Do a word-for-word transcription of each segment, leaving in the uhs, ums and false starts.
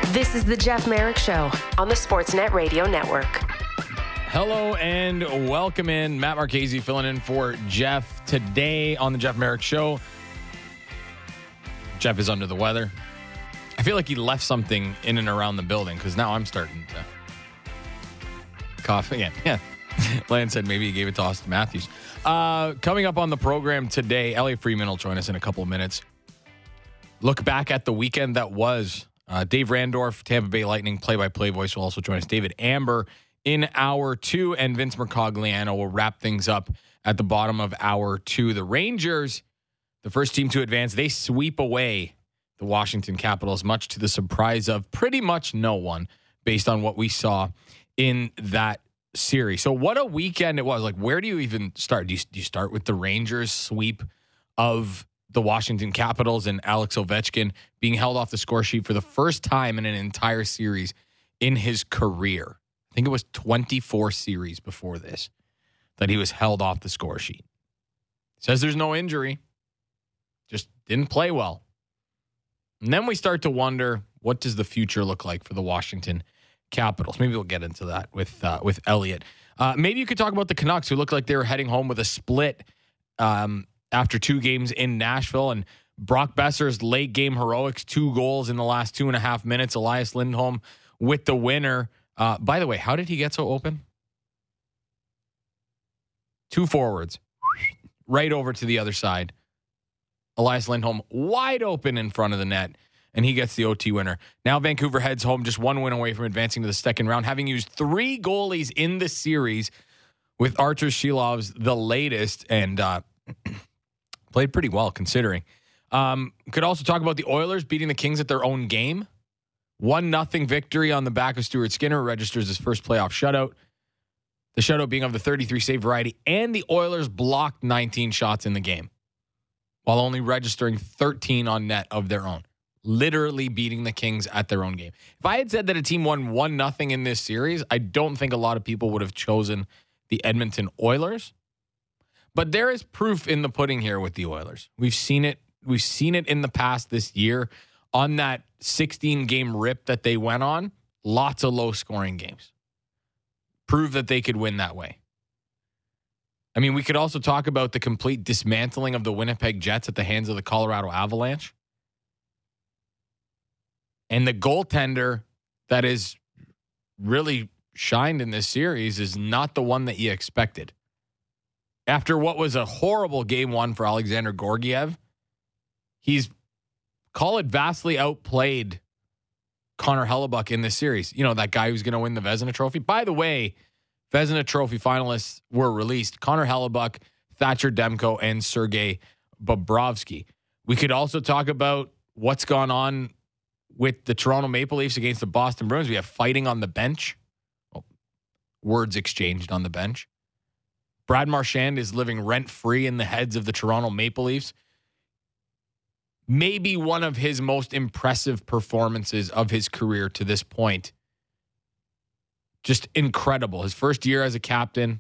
This is the Jeff Merrick Show on the Sportsnet Radio Network. Hello and welcome in. Matt Marchese filling in for Jeff today on the Jeff Merrick Show. Jeff is under the weather. I feel like he left something in and around the building because now I'm starting to cough again. Yeah. Lan said maybe he gave it to Austin Matthews. Uh, coming up on the program today, Elliot Freeman will join us in a couple of minutes. Look back at the weekend that was. Uh, Dave Randorf, Tampa Bay Lightning play-by-play voice, will also join us. David Amber in hour two, and Vince Mercogliano will wrap things up at the bottom of hour two. The Rangers, the first team to advance, they sweep away the Washington Capitals, much to the surprise of pretty much no one, based on what we saw in that series. So what a weekend it was. Like, where do you even start? Do you, do you start with the Rangers sweep of the Washington Capitals and Alex Ovechkin being held off the score sheet for the first time in an entire series in his career? I think it was twenty-four series before this that he was held off the score sheet. Says there's no injury. Just didn't play well. And then we start to wonder, what does the future look like for the Washington Capitals? Maybe we'll get into that with uh, with Elliot. Uh, maybe you could talk about the Canucks, who looked like they were heading home with a split um, after two games in Nashville. And Brock Besser's late game heroics, two goals in the last two and a half minutes. Elias Lindholm with the winner. Uh, by the way, how did he get so open? Two forwards, right over to the other side. Elias Lindholm wide open in front of the net, and he gets the O T winner. Now Vancouver heads home just one win away from advancing to the second round, having used three goalies in the series, with Artur Shilov's the latest, and uh, played pretty well considering. Um, could also talk about the Oilers beating the Kings at their own game. One nothing victory on the back of Stuart Skinner, registers his first playoff shutout. The shutout being of the thirty-three save variety, and the Oilers blocked nineteen shots in the game, while only registering thirteen on net of their own. Literally beating the Kings at their own game. If I had said that a team won one nothing in this series, I don't think a lot of people would have chosen the Edmonton Oilers. But there is proof in the pudding here with the Oilers. We've seen it. We've seen it in the past this year on that sixteen-game rip that they went on. Lots of low-scoring games. Prove that they could win that way. I mean, we could also talk about the complete dismantling of the Winnipeg Jets at the hands of the Colorado Avalanche. And the goaltender that is really shined in this series is not the one that you expected. After what was a horrible game one for Alexander Georgiev, he's, call it vastly outplayed Connor Hellebuyck in this series. You know, that guy who's going to win the Vezina Trophy. By the way, Vezina Trophy finalists were released. Connor Hellebuyck, Thatcher Demko, and Sergei Bobrovsky. We could also talk about what's gone on with the Toronto Maple Leafs against the Boston Bruins. We have fighting on the bench. Well, words exchanged on the bench. Brad Marchand is living rent-free in the heads of the Toronto Maple Leafs. Maybe one of his most impressive performances of his career to this point. Just incredible. His first year as a captain.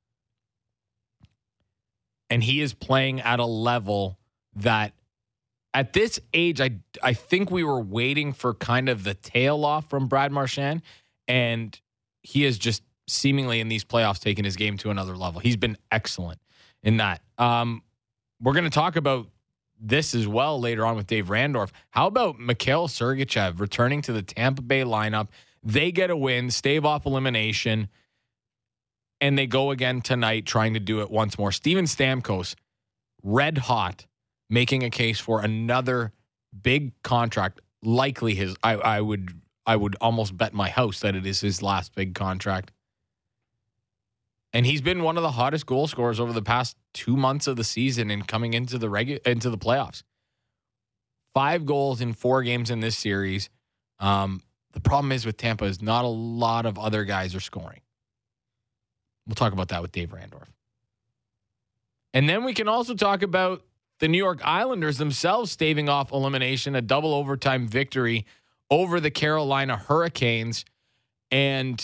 And he is playing at a level that at this age, I, I think we were waiting for kind of the tail off from Brad Marchand. And he is just seemingly in these playoffs taking his game to another level. He's been excellent in that. Um, we're going to talk about this as well later on with Dave Randorf. How about Mikhail Sergachev returning to the Tampa Bay lineup? They get a win, stave off elimination, and they go again tonight trying to do it once more. Steven Stamkos, red hot, making a case for another big contract. Likely his, I, I would, I would almost bet my house that it is his last big contract. And he's been one of the hottest goal scorers over the past two months of the season and coming into the regu- into the playoffs. Five goals in four games in this series. Um, the problem is with Tampa is not a lot of other guys are scoring. We'll talk about that with Dave Randorf. And then we can also talk about the New York Islanders themselves staving off elimination, a double overtime victory over the Carolina Hurricanes. And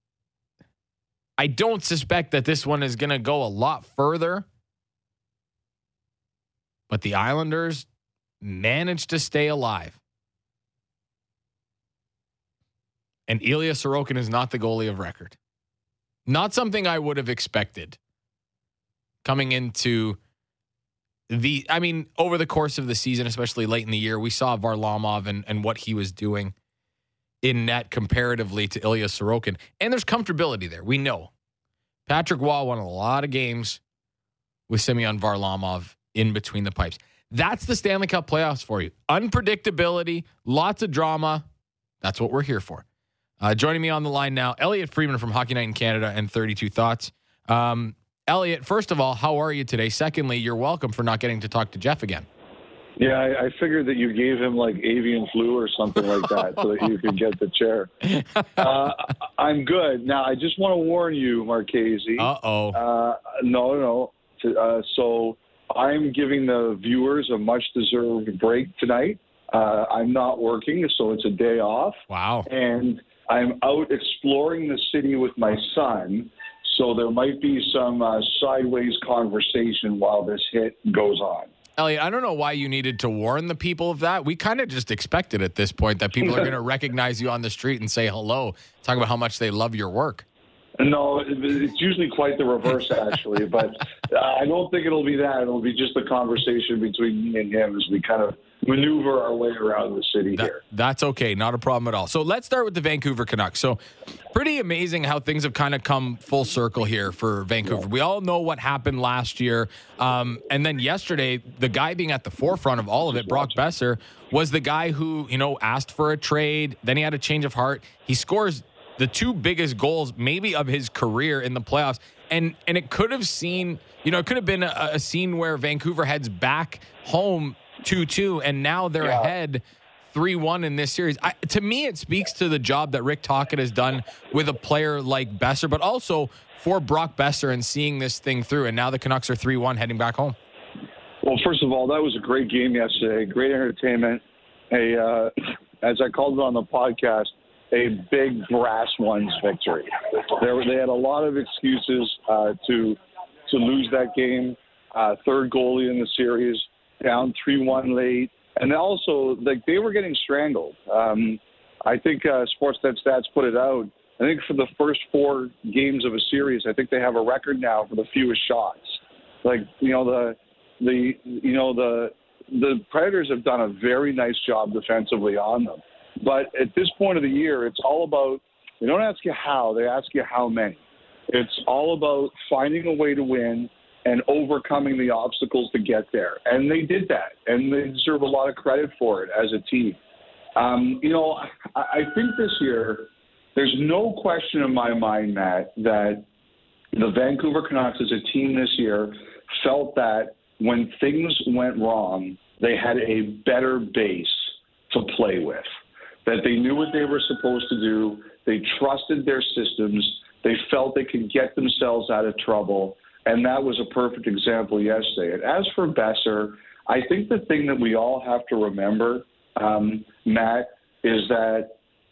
I don't suspect that this one is going to go a lot further. But the Islanders managed to stay alive. And Ilya Sorokin is not the goalie of record. Not something I would have expected coming into the, I mean, over the course of the season, especially late in the year, we saw Varlamov and, and what he was doing in net comparatively to Ilya Sorokin. And there's comfortability there. We know. Patrick Waugh won a lot of games with Semyon Varlamov in between the pipes. That's the Stanley Cup playoffs for you. Unpredictability, lots of drama. That's what we're here for. Uh, joining me on the line now, Elliot Friedman from Hockey Night in Canada and thirty-two Thoughts. Um, Elliot, first of all, how are you today? Secondly, you're welcome for not getting to talk to Jeff again. Yeah, I, I figured that you gave him like avian flu or something like that so that you could get the chair. Uh, I'm good. Now, I just want to warn you, Marchese. Uh-oh. Uh, no, no. Uh, so I'm giving the viewers a much-deserved break tonight. Uh, I'm not working, so it's a day off. Wow. And I'm out exploring the city with my son, so there might be some uh, sideways conversation while this hit goes on. Elliot, I don't know why you needed to warn the people of that. We kind of just expected at this point that people are going to recognize you on the street and say hello, talk about how much they love your work. No, it's usually quite the reverse, actually. But I don't think it'll be that. It'll be just the conversation between me and him as we kind of maneuver our way around the city that, here. That's okay. Not a problem at all. So let's start with the Vancouver Canucks. So pretty amazing how things have kind of come full circle here for Vancouver. Yeah. We all know what happened last year. Um, and then yesterday, the guy being at the forefront of all of it, Brock Boeser, was the guy who, you know, asked for a trade. Then he had a change of heart. He scores the two biggest goals maybe of his career in the playoffs. And and it could have seen, you know, it could have been a, a scene where Vancouver heads back home two two, and now they're yeah. ahead three one in this series. I, to me, it speaks to the job that Rick Tocchet has done with a player like Boeser, but also for Brock Boeser and seeing this thing through. And now the Canucks are three one heading back home. Well, first of all, that was a great game yesterday. Great entertainment. A, uh, as I called it on the podcast, a big brass ones victory. There, they had a lot of excuses uh, to to lose that game. Uh, third goalie in the series, down three one late. And also, like, they were getting strangled. Um, I think uh, Sportsnet Stats put it out. I think for the first four games of a series, I think they have a record now for the fewest shots. Like, you know, the the you know the the Predators have done a very nice job defensively on them. But at this point of the year, it's all about, they don't ask you how, they ask you how many. It's all about finding a way to win and overcoming the obstacles to get there. And they did that, and they deserve a lot of credit for it as a team. Um, you know, I, I think this year, there's no question in my mind, Matt, that the Vancouver Canucks as a team this year felt that when things went wrong, they had a better base to play with. That they knew what they were supposed to do. They trusted their systems. They felt they could get themselves out of trouble. And that was a perfect example yesterday. And as for Boeser, I think the thing that we all have to remember, um, Matt, is that,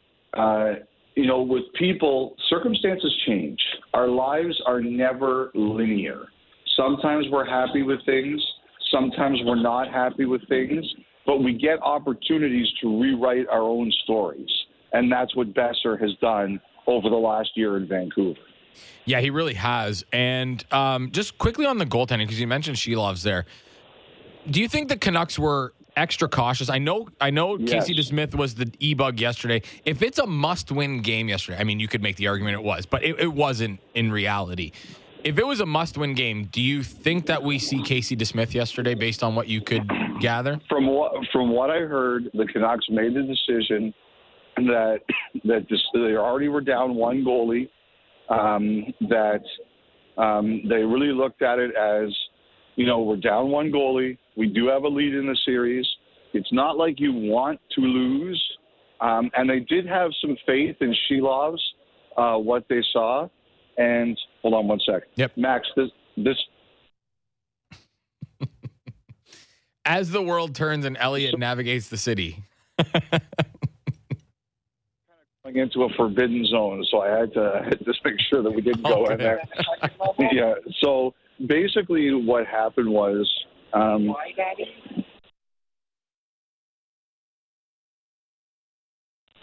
uh, you know, with people, circumstances change. Our lives are never linear. Sometimes we're happy with things. Sometimes we're not happy with things. But we get opportunities to rewrite our own stories. And that's what Boeser has done over the last year in Vancouver. Yeah, he really has. And um, just quickly on the goaltending, because you mentioned Shilov's there. Do you think the Canucks were extra cautious? I know I know yes. Casey DeSmith was the E-bug yesterday. If it's a must-win game yesterday, I mean, you could make the argument it was, but it, it wasn't in reality. If it was a must-win game, do you think that we see Casey DeSmith yesterday based on what you could gather? From what from what I heard, the Canucks made the decision that that this, they already were down one goalie, um, that um, they really looked at it as, you know, we're down one goalie. We do have a lead in the series. It's not like you want to lose. Um, and they did have some faith in Shilov's, uh, what they saw. And hold on one sec. Yep. Max, this this as the world turns and Elliot so, navigates the city. Going into a forbidden zone, so I had to just make sure that we didn't go okay. in there. Yeah. So basically, what happened was. Um, Why, Daddy?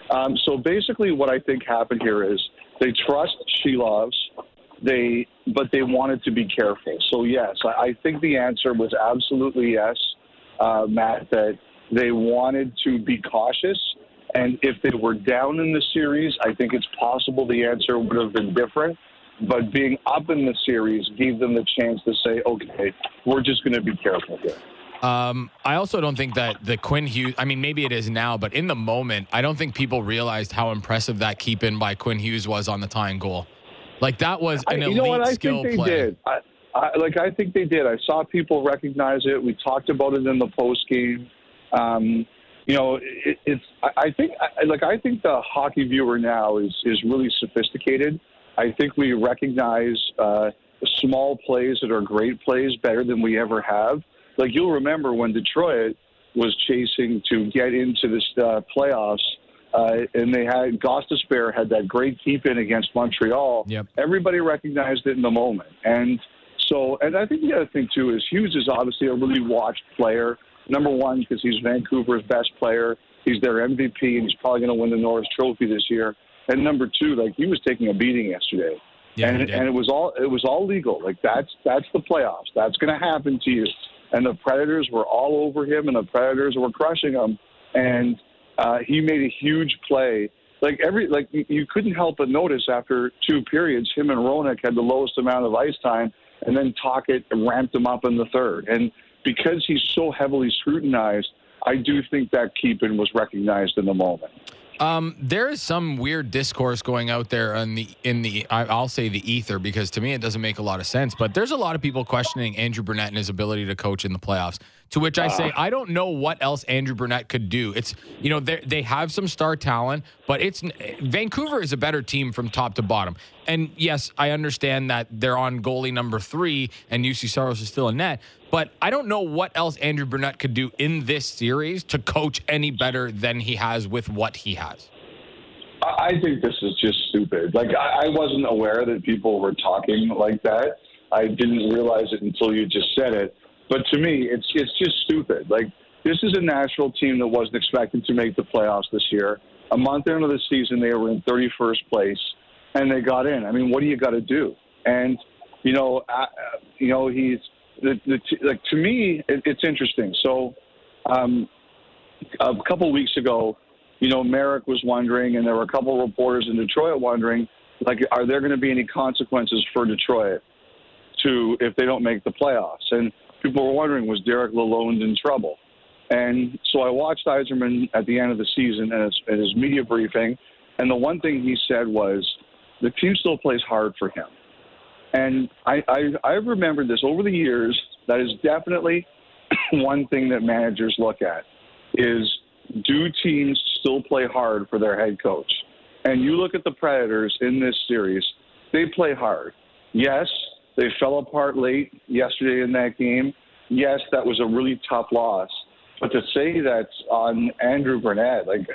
Um, so basically what I think happened here is they trust Shelovs, they, but they wanted to be careful. So, yes, I, I think the answer was absolutely yes, uh, Matt, that they wanted to be cautious. And if they were down in the series, I think it's possible the answer would have been different. But being up in the series gave them the chance to say, okay, we're just going to be careful here. Um, I also don't think that the Quinn Hughes, I mean, maybe it is now, but in the moment, I don't think people realized how impressive that keep-in by Quinn Hughes was on the tying goal. Like, that was an I, elite you know what? I skill think they play. did. I, I, like, I think they did. I saw people recognize it. We talked about it in the post-game. Um, you know, it, it's, I, I think, I, like, I think the hockey viewer now is, is really sophisticated. I think we recognize uh, small plays that are great plays better than we ever have. Like, you'll remember when Detroit was chasing to get into this uh, playoffs, uh, and they had Gostisbehere had that great keep-in against Montreal. Yep. Everybody recognized it in the moment. And so, and I think the other thing, too, is Hughes is obviously a really watched player. Number one, because he's Vancouver's best player. He's their M V P, and he's probably going to win the Norris Trophy this year. And number two, like, he was taking a beating yesterday. Yeah, and and it was all it was all legal. Like, that's that's the playoffs. That's going to happen to you. And the Predators were all over him, and the Predators were crushing him. And uh, he made a huge play. Like every like you couldn't help but notice after two periods, him and Roenick had the lowest amount of ice time, and then Tocchet ramped him up in the third. And because he's so heavily scrutinized, I do think that keep-in was recognized in the moment. Um, there is some weird discourse going out there in the in the I'll say the ether, because to me it doesn't make a lot of sense. But there's a lot of people questioning Andrew Brunette and his ability to coach in the playoffs. To which I say, I don't know what else Andrew Brunette could do. It's, you know, they have some star talent, but it's Vancouver is a better team from top to bottom. And yes, I understand that they're on goalie number three and U C Saros is still in net. But I don't know what else Andrew Brunette could do in this series to coach any better than he has with what he has. I think this is just stupid. Like, I wasn't aware that people were talking like that. I didn't realize it until you just said it. But to me, it's it's just stupid. Like, this is a Nashville team that wasn't expected to make the playoffs this year. A month into the season, they were in thirty-first place, and they got in. I mean, what do you got to do? And, you know, uh, you know, he's the, the like to me, it, it's interesting. So, um, a couple weeks ago, you know, Merrick was wondering, and there were a couple of reporters in Detroit wondering, like, are there going to be any consequences for Detroit to if they don't make the playoffs? And people were wondering, was Derek Lalonde in trouble? And so I watched Yzerman at the end of the season at his, at his media briefing, and the one thing he said was the team still plays hard for him. And I, I, I've remembered this over the years. That is definitely one thing that managers look at is, do teams still play hard for their head coach? And you look at the Predators in this series, they play hard. Yes, they fell apart late yesterday in that game. Yes, that was a really tough loss. But to say that's on Andrew Brunette, like,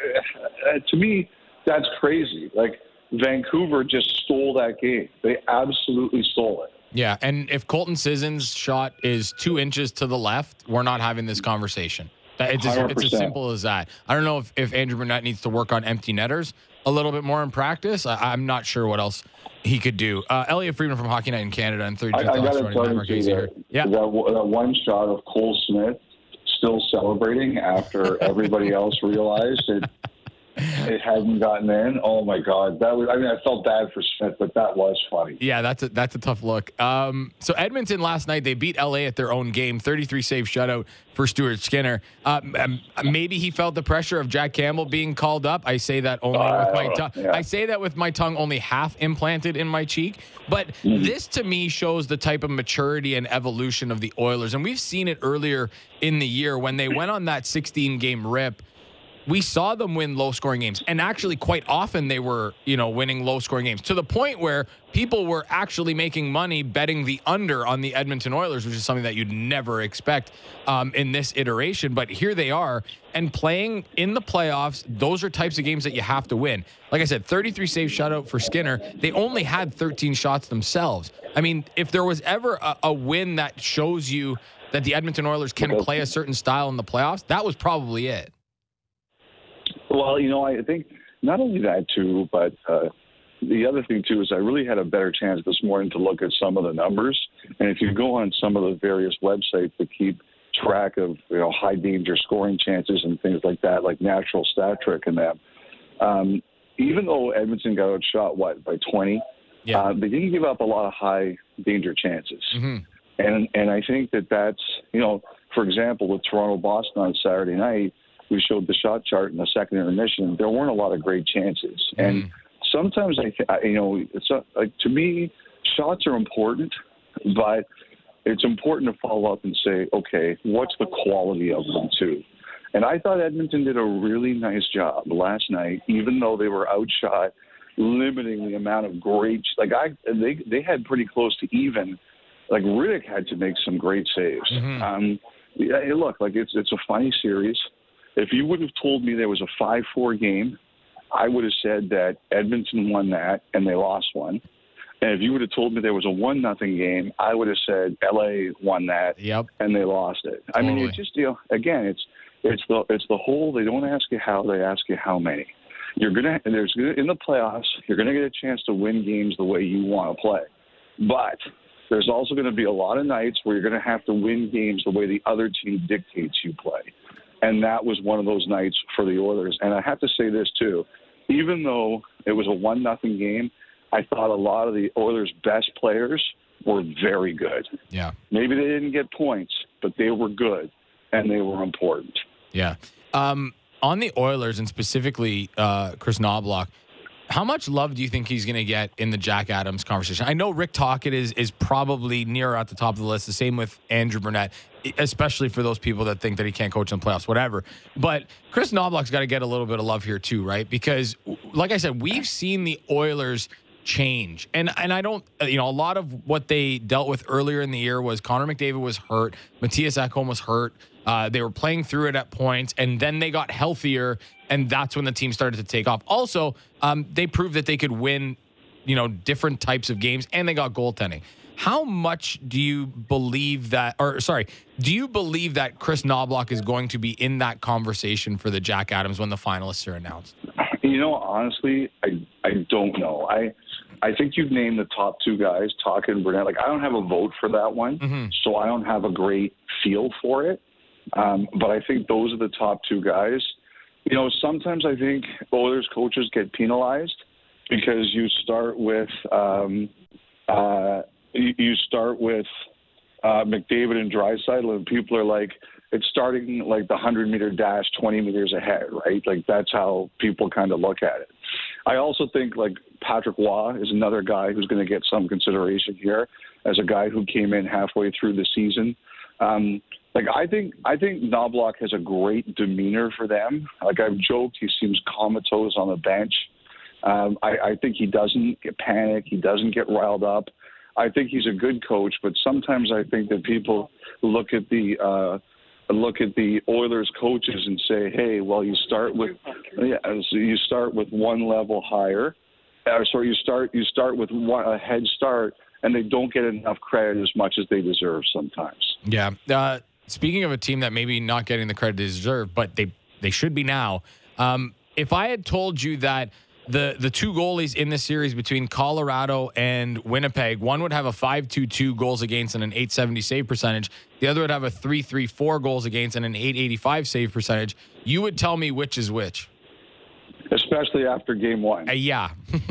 to me, that's crazy. Like, Vancouver just stole that game. They absolutely stole it. Yeah, and if Colton Sissons' shot is two inches to the left, we're not having this conversation. It's as, it's as simple as that. I don't know if, if Andrew Brunette needs to work on empty netters a little bit more in practice. I, I'm not sure what else he could do. Uh, Elliot Friedman from Hockey Night in Canada and thirty-two I, I got to tell you that, yeah. that, that one shot of Cole Smith still celebrating after everybody else realized it. It hadn't gotten in. Oh my God, that was. I mean, I felt bad for Smith, but that was funny. Yeah, that's a that's a tough look. Um, so Edmonton last night, they beat L A at their own game, thirty-three save shutout for Stuart Skinner. Uh, maybe he felt the pressure of Jack Campbell being called up. I say that only uh, with my tongue. Yeah. I say that with my tongue only half implanted in my cheek. But mm-hmm. this to me shows the type of maturity and evolution of the Oilers, and we've seen it earlier in the year when they went on that sixteen game rip. We saw them win low-scoring games, and actually quite often they were, you know, winning low-scoring games to the point where people were actually making money betting the under on the Edmonton Oilers, which is something that you'd never expect um, in this iteration. But here they are, and playing in the playoffs, those are types of games that you have to win. Like I said, thirty-three save shutout for Skinner. They only had thirteen shots themselves. I mean, if there was ever a, a win that shows you that the Edmonton Oilers can play a certain style in the playoffs, that was probably it. Well, you know, I think not only that too, but uh, the other thing too is I really had a better chance this morning to look at some of the numbers. And if you go on some of the various websites that keep track of, you know, high danger scoring chances and things like that, like Natural Stat Trick and them, um, even though Edmonton got outshot, what, by twenty, yeah. uh, they didn't give up a lot of high danger chances. Mm-hmm. And and I think that that's, you know, for example, with Toronto-Boston on Saturday night, we showed the shot chart in the second intermission. There weren't a lot of great chances. Mm. And sometimes, I, th- you know, it's a, like, to me, shots are important, but it's important to follow up and say, okay, what's the quality of them too? And I thought Edmonton did a really nice job last night, even though they were outshot, limiting the amount of great, like I, they, they had pretty close to even. Like Riddick had to make some great saves. Mm-hmm. Um, yeah, hey, look, like it's it's a funny series. If you would have told me there was a five four game, I would have said that Edmonton won that and they lost one. And if you would have told me there was a one nothing game, I would have said L A won that yep. and they lost it. I totally. mean, it's just, you know, again, it's it's the it's the whole. They don't ask you how, they ask you how many. You're gonna there's in the playoffs. You're gonna get a chance to win games the way you want to play, but there's also going to be a lot of nights where you're going to have to win games the way the other team dictates you play. And that was one of those nights for the Oilers. And I have to say this, too. Even though it was a one nothing game, I thought a lot of the Oilers' best players were very good. Yeah. Maybe they didn't get points, but they were good, and they were important. Yeah. Um, on the Oilers, and specifically uh, Chris Knoblauch, how much love do you think he's going to get in the Jack Adams conversation? I know Rick Tocchet is is probably near at the top of the list. The same with Andrew Burnett, especially for those people that think that he can't coach in the playoffs, whatever. But Chris Knoblauch's got to get a little bit of love here too, right? Because, like I said, we've seen the Oilers change. And and I don't, you know, a lot of what they dealt with earlier in the year was Connor McDavid was hurt. Matthias Ekholm was hurt. Uh, they were playing through it at points, and then they got healthier, and that's when the team started to take off. Also, um, they proved that they could win, you know, different types of games, and they got goaltending. How much do you believe that, or sorry, do you believe that Chris Knoblauch is going to be in that conversation for the Jack Adams when the finalists are announced? You know, honestly, I I don't know. I I think you've named the top two guys, Tocchet and Burnett. Like, I don't have a vote for that one, mm-hmm. so I don't have a great feel for it. Um, but I think those are the top two guys. You know, sometimes I think Oilers coaches get penalized because you start with um, uh, you, you start with uh, McDavid and Draisaitl, and people are like, it's starting like the hundred-meter dash twenty meters ahead, right? Like, that's how people kind of look at it. I also think, like, Patrick Waugh is another guy who's going to get some consideration here as a guy who came in halfway through the season. Um, like, I think I think Knoblauch has a great demeanor for them. Like, I've joked, he seems comatose on the bench. Um, I, I think he doesn't get panic. He doesn't get riled up. I think he's a good coach, but sometimes I think that people look at the uh, look at the Oilers coaches and say, "Hey, well, you start with yeah, so you start with one level higher, or so you start you start with one, a head start." And they don't get enough credit as much as they deserve sometimes. Yeah. Uh, speaking of a team that maybe not getting the credit they deserve, but they, they should be now. Um, if I had told you that the the two goalies in this series between Colorado and Winnipeg, one would have a five two two goals against and an eight seventy save percentage. The other would have a three three four goals against and an eight eighty-five save percentage. You would tell me which is which. Especially after game one. Uh, yeah.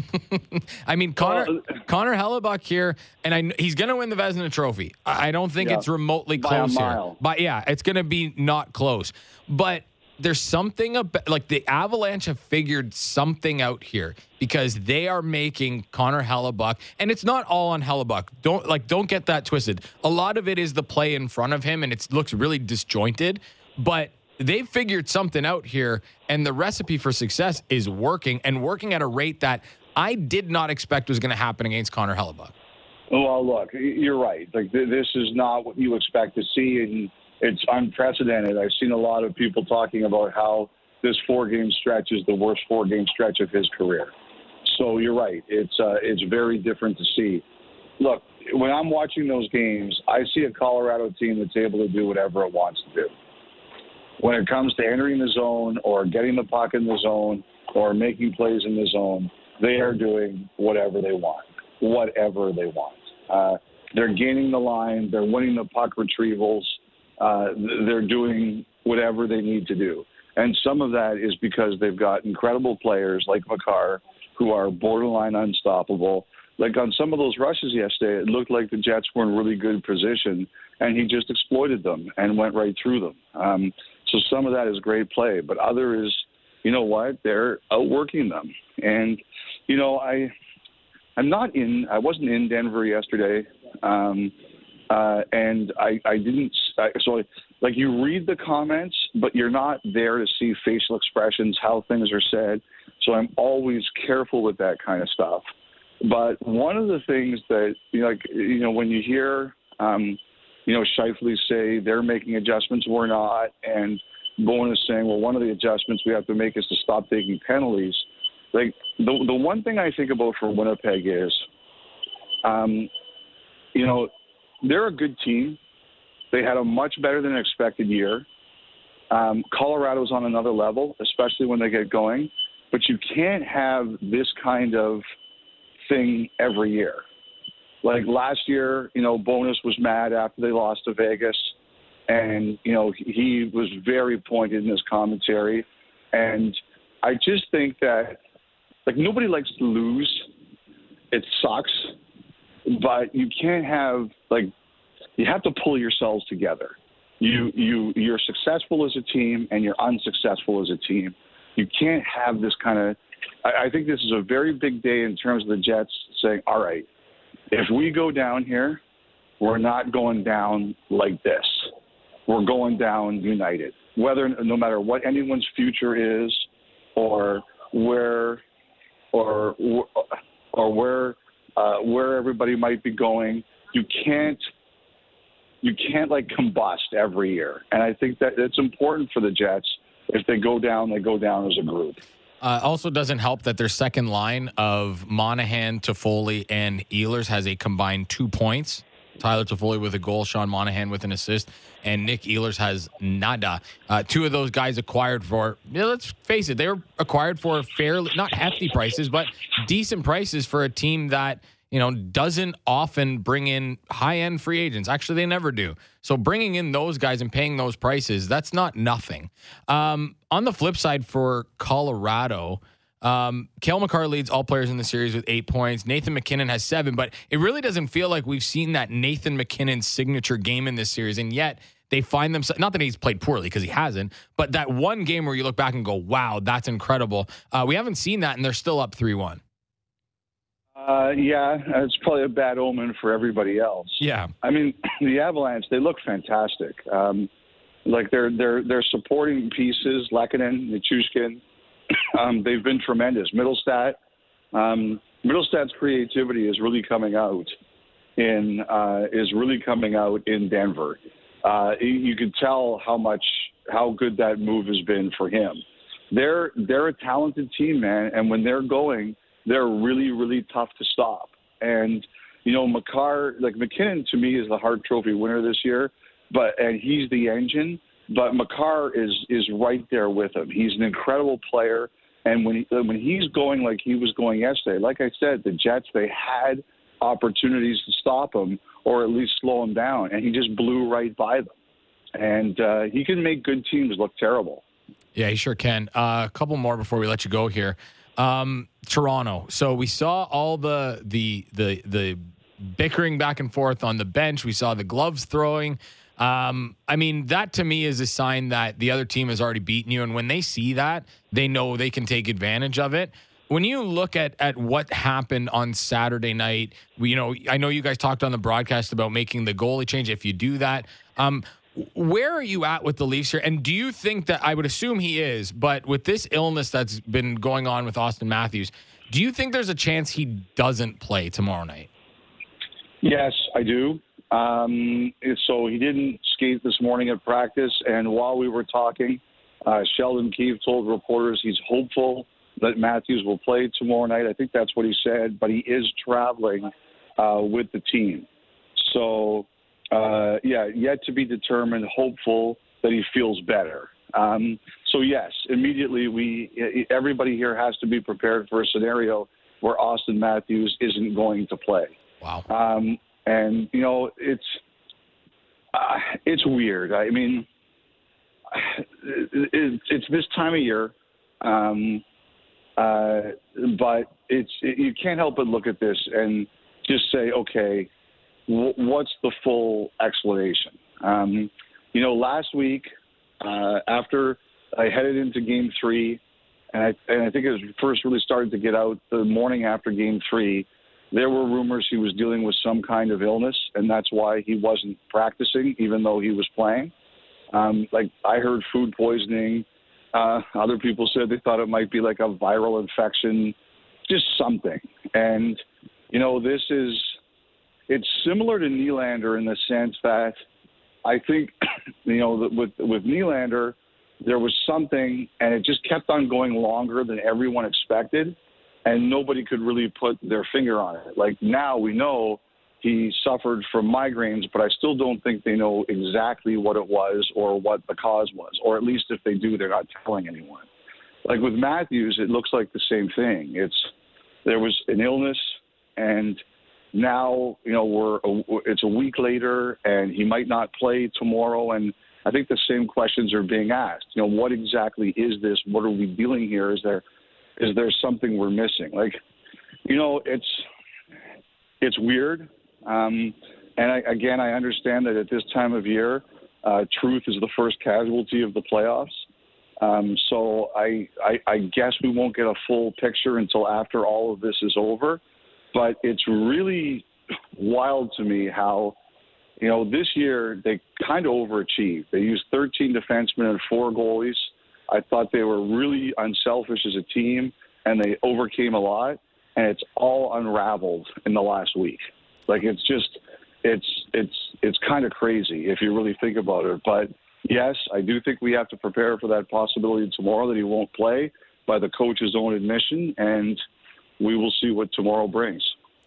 I mean, Connor uh, Connor Hellebuyck here, and I, he's going to win the Vezina Trophy. I don't think yeah, it's remotely close here. But yeah, it's going to be not close. But there's something about, like, the Avalanche have figured something out here because they are making Connor Hellebuyck, and it's not all on Hellebuyck. Don't like don't get that twisted. A lot of it is the play in front of him, and it looks really disjointed. But they've figured something out here, and the recipe for success is working, and working at a rate that I did not expect was going to happen against Connor Hellebuyck. Well, look, you're right. Like, this is not what you expect to see, and it's unprecedented. I've seen a lot of people talking about how this four-game stretch is the worst four-game stretch of his career. So you're right. It's uh, it's very different to see. Look, when I'm watching those games, I see a Colorado team that's able to do whatever it wants to do. When it comes to entering the zone or getting the puck in the zone, or making plays in the zone, they are doing whatever they want, whatever they want. Uh, they're gaining the line. They're winning the puck retrievals. Uh, they're doing whatever they need to do. And some of that is because they've got incredible players like Makar who are borderline unstoppable. Like on some of those rushes yesterday, it looked like the Jets were in really good position, and he just exploited them and went right through them. Um, so some of that is great play, but other is, you know what, they're outworking them. And, you know, I, I'm not in, I wasn't in Denver yesterday, um, uh, and I, I didn't, I, so like you read the comments, but you're not there to see facial expressions, how things are said. So I'm always careful with that kind of stuff. But one of the things that, you know, like, you know, when you hear, um, you know, Scheifele say they're making adjustments, we're not, and Bowen is saying, well, one of the adjustments we have to make is to stop taking penalties. Like, the the one thing I think about for Winnipeg is, um, you know, they're a good team. They had a much better than expected year. Um, Colorado's on another level, especially when they get going. But you can't have this kind of thing every year. Like last year, you know, Bonus was mad after they lost to Vegas, and, you know, he was very pointed in his commentary. And I just think that, like, nobody likes to lose. It sucks. But you can't have, like, you have to pull yourselves together. You, you, you're successful as a team, and you're unsuccessful as a team. You can't have this kind of – I think this is a very big day in terms of the Jets saying, all right, if we go down here, we're not going down like this. We're going down united. Whether no matter what anyone's future is, or where, or or where uh, where everybody might be going, you can't you can't like combust every year. And I think that it's important for the Jets. If they go down, they go down as a group. Uh, also doesn't help that their second line of Monahan, Toffoli, and Ehlers has a combined two points. Tyler Toffoli with a goal, Sean Monahan with an assist, and Nick Ehlers has nada. Uh, two of those guys acquired for, yeah, let's face it, they were acquired for fairly, not hefty prices, but decent prices for a team that, you know, doesn't often bring in high-end free agents. Actually, they never do. So bringing in those guys and paying those prices, that's not nothing. Um, on the flip side for Colorado, um, Cale Makar leads all players in the series with eight points. Nathan MacKinnon has seven, but it really doesn't feel like we've seen that Nathan MacKinnon signature game in this series, and yet they find themselves, not that he's played poorly because he hasn't, but that one game where you look back and go, wow, that's incredible. Uh, we haven't seen that, and they're still up three one. Uh, yeah, it's probably a bad omen for everybody else. Yeah. I mean, the Avalanche, they look fantastic. Um, like they're they're they're supporting pieces, Lehkonen, Nichushkin. Um, they've been tremendous. Middlestat, um, Middlestat's creativity is really coming out in uh, is really coming out in Denver. Uh, you, you can tell how much how good that move has been for him. They're they're a talented team, man, and when they're going, they're really, really tough to stop. And, you know, Makar, like MacKinnon to me is the Hart Trophy winner this year, but and he's the engine, but Makar is is right there with him. He's an incredible player. And when he, when he's going like he was going yesterday, like I said, the Jets, they had opportunities to stop him or at least slow him down, and he just blew right by them. And uh, he can make good teams look terrible. Yeah, he sure can. Uh, a couple more before we let you go here. Um, Toronto. So we saw all the the the the bickering back and forth on the bench. We saw the gloves throwing. Um, I mean, that to me is a sign that the other team has already beaten you, and when they see that, they know they can take advantage of it. When you look at at what happened on Saturday night, we, you know, I know you guys talked on the broadcast about making the goalie change. If you do that, um, where are you at with the Leafs here? And do you think that, I would assume he is, but with this illness that's been going on with Austin Matthews, do you think there's a chance he doesn't play tomorrow night? Yes, I do. Um, so he didn't skate this morning at practice, and while we were talking, uh, Sheldon Keefe told reporters he's hopeful that Matthews will play tomorrow night. I think that's what he said, but he is traveling uh, with the team. So, uh, yeah, yet to be determined, hopeful that he feels better. Um, so yes, immediately we everybody here has to be prepared for a scenario where Auston Matthews isn't going to play. Wow. Um, and you know, it's uh, it's weird. I mean, it, it's this time of year, um, uh, but it's it, you can't help but look at this and just say, okay, w- what's the full explanation? Um, you know, last week uh, after I headed into Game Three, and I and I think it was first really started to get out the morning after Game Three. There were rumors he was dealing with some kind of illness, and that's why he wasn't practicing, even though he was playing. Um, like I heard food poisoning. Uh, other people said they thought it might be like a viral infection, just something. And, you know, this is, it's similar to Nylander in the sense that I think, you know, that with, with Nylander, there was something, and it just kept on going longer than everyone expected. And nobody could really put their finger on it. Like now we know he suffered from migraines, but I still don't think they know exactly what it was or what the cause was. Or at least if they do, they're not telling anyone. Like with Matthews, it looks like the same thing. It's there was an illness, and now you know we're a, it's a week later, and he might not play tomorrow. And I think the same questions are being asked. You know, what exactly is this? What are we dealing here? Is there Is there something we're missing? Like, you know, it's it's weird. Um, and I, again, I understand that at this time of year, uh, truth is the first casualty of the playoffs. Um, so I, I, I guess we won't get a full picture until after all of this is over. But it's really wild to me how, you know, this year they kind of overachieved. They used thirteen defensemen and four goalies. I thought they were really unselfish as a team, and they overcame a lot, and it's all unraveled in the last week. Like it's just, it's it's it's kind of crazy if you really think about it. But yes, I do think we have to prepare for that possibility tomorrow that he won't play by the coach's own admission, and we will see what tomorrow brings.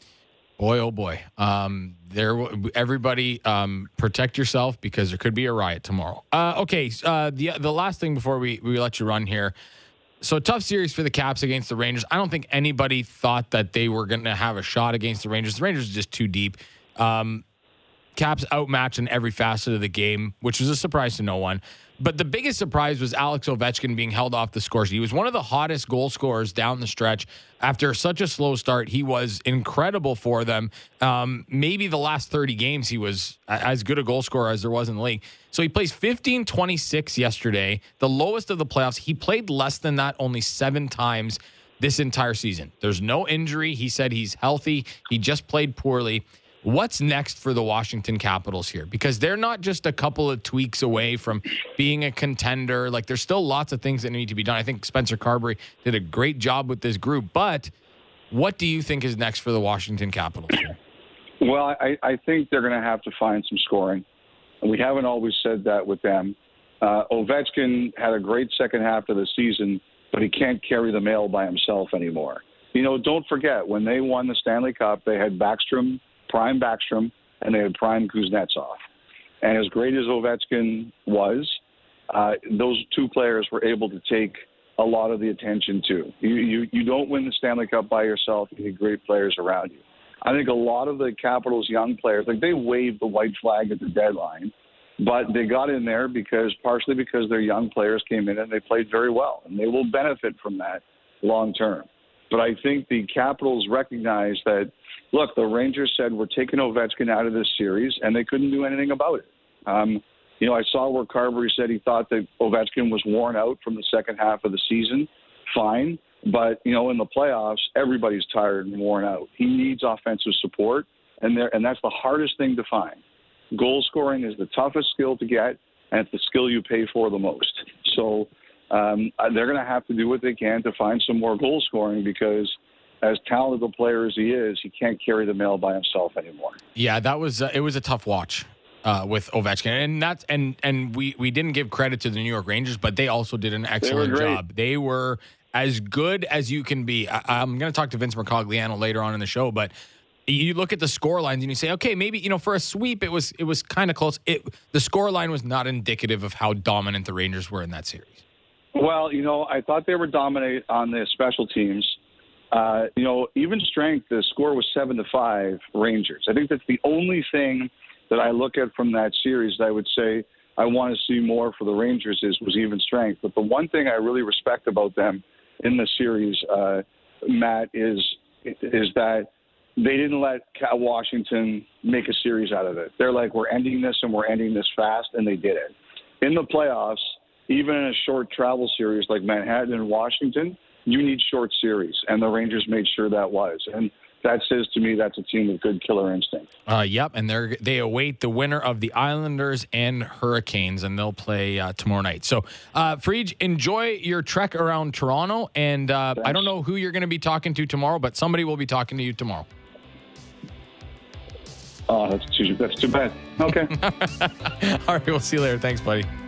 Boy, oh boy. Um, there, everybody, um, protect yourself because there could be a riot tomorrow. Uh, okay, uh, the the last thing before we, we let you run here. So tough series for the Caps against the Rangers. I don't think anybody thought that they were going to have a shot against the Rangers. The Rangers are just too deep. Um, Caps outmatched in every facet of the game, which was a surprise to no one. But the biggest surprise was Alex Ovechkin being held off the score sheet. He was one of the hottest goal scorers down the stretch. After such a slow start, he was incredible for them. Um, maybe the last thirty games, he was as good a goal scorer as there was in the league. So he plays fifteen twenty-six yesterday, the lowest of the playoffs. He played less than that only seven times this entire season. There's no injury. He said he's healthy. He just played poorly. What's next for the Washington Capitals here? Because they're not just a couple of tweaks away from being a contender. Like, there's still lots of things that need to be done. I think Spencer Carberry did a great job with this group. But what do you think is next for the Washington Capitals here? Well, I, I think they're going to have to find some scoring. We haven't always said that with them. Uh, Ovechkin had a great second half of the season, but he can't carry the mail by himself anymore. You know, don't forget, when they won the Stanley Cup, they had Backstrom, prime Backstrom, and they had prime Kuznetsov. And as great as Ovechkin was, uh, those two players were able to take a lot of the attention too. You, you you don't win the Stanley Cup by yourself. You need great players around you. I think a lot of the Capitals' young players, like they waved the white flag at the deadline, but they got in there because partially because their young players came in and they played very well, and they will benefit from that long term. But I think the Capitals recognize that, look, the Rangers said we're taking Ovechkin out of this series, and they couldn't do anything about it. Um, you know, I saw where Carberry said he thought that Ovechkin was worn out from the second half of the season. Fine. But, you know, in the playoffs, everybody's tired and worn out. He needs offensive support, and there, and that's the hardest thing to find. Goal scoring is the toughest skill to get, and it's the skill you pay for the most. So um, they're going to have to do what they can to find some more goal scoring because as talented a player as he is, he can't carry the mail by himself anymore. Yeah, that was uh, it was a tough watch uh, with Ovechkin, and that's and and we we didn't give credit to the New York Rangers, but they also did an excellent they job. They were as good as you can be. I, I'm going to talk to Vince Mercogliano later on in the show, but you look at the score lines and you say, okay, maybe, you know, for a sweep, it was it was kind of close. It, the score line was not indicative of how dominant the Rangers were in that series. Well, you know, I thought they were dominant on the special teams. Uh, you know, even strength, the score was seven to five Rangers. I think that's the only thing that I look at from that series that I would say I want to see more for the Rangers is was even strength. But the one thing I really respect about them in the series, uh, Matt, is is that they didn't let Cal Washington make a series out of it. They're like, we're ending this and we're ending this fast, and they did it. In the playoffs, even in a short travel series like Manhattan and Washington, you need short series, and the Rangers made sure that was. And that says to me that's a team with good killer instinct. Uh, yep, and they they await the winner of the Islanders and Hurricanes, and they'll play uh, tomorrow night. So, uh, Friedge, enjoy your trek around Toronto, and uh, I don't know who you're going to be talking to tomorrow, but somebody will be talking to you tomorrow. Oh, that's too, that's too bad. Okay. All right, we'll see you later. Thanks, buddy.